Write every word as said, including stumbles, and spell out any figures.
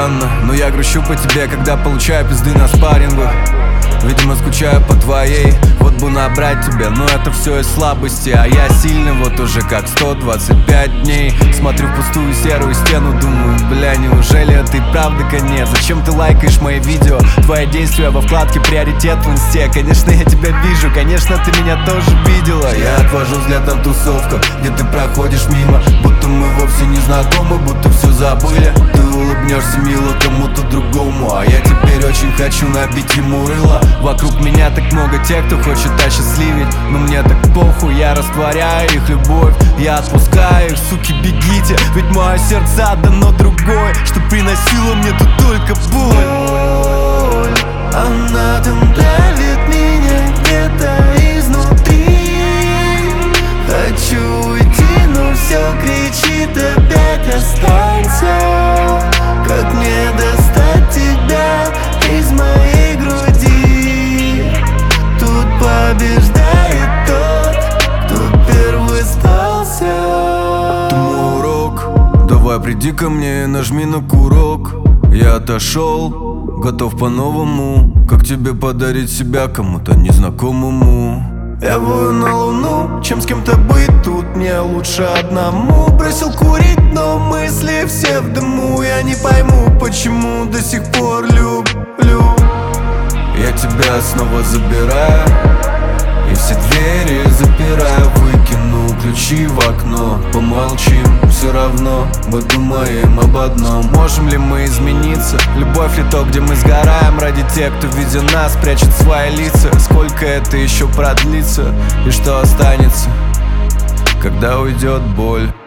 странно, но я грущу по тебе, когда получаю пизды на спаррингах. Видимо, скучаю по твоей, вот бы набрать тебя, но это все из слабости. А я сильный вот уже как сто двадцать пять дней. Смотрю в пустую серую стену, думаю, бля, неужели это и правда конец? Зачем ты лайкаешь мои видео? Твои действия во вкладке приоритет в инсте. Конечно, я тебя вижу, конечно, ты меня тоже видела. Я отвожу взгляд на тусовку, где ты проходишь мимо, будто мы вовсе не знакомы, будто все забыли. Ты улыбнешься мило кому-то другому, а я теперь очень хочу набить ему рыло. Вокруг меня так много тех, кто хочет осчастливить, но мне так похуй, я растворяю их любовь. Я отпускаю их, суки, бегите, ведь мое сердце дано другой, что приносило мне тут только боль. Боль, она там давит меня где-то изнутри. Хочу уйти, но все кричит опять останься. Как мне достать тебя из моей груди? Тут побеждает тот, кто первый сдался. Ты мой урок, давай приди ко мне, нажми на курок. Я отошел, готов по-новому. Как тебе подарить себя кому-то незнакомому? Я вою на луну, чем с кем-то быть тут мне лучше одному. Бросил курить, но мысли все в дыму. Я не пойму, почему до сих пор люблю. Я тебя снова забираю и все двери запираю, выкину ключи в окно. Помолчим, все равно мы думаем об одном. Можем ли мы измениться? Любовь ли то, где мы сгораем ради тех, кто, видя нас, прячет свои лица? Сколько это еще продлится? И что останется, когда уйдет боль?